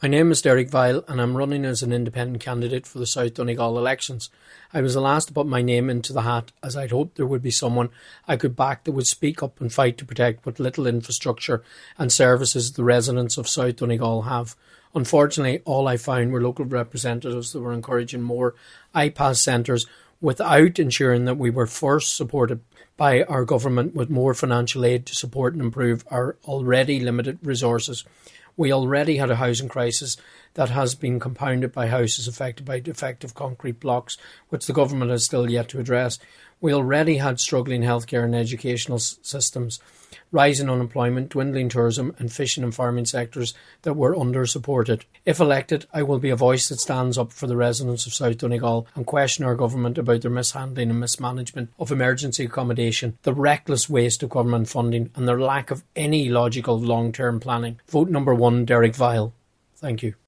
My name is Derek Vile and I'm running as an independent candidate for the South Donegal elections. I was the last to put my name into the hat as I'd hoped there would be someone I could back that would speak up and fight to protect what little infrastructure and services the residents of South Donegal have. Unfortunately, all I found were local representatives that were encouraging more iPass centres without ensuring that we were first supported by our government with more financial aid to support and improve our already limited resources. We already had a housing crisis that has been compounded by houses affected by defective concrete blocks, which the government has still yet to address. We already had struggling healthcare and educational systems, rising unemployment, dwindling tourism and fishing and farming sectors that were under-supported. If elected, I will be a voice that stands up for the residents of South Donegal and question our government about their mishandling and mismanagement of emergency accommodation, the reckless waste of government funding and their lack of any logical long-term planning. Vote number 1, Derek Vile. Thank you.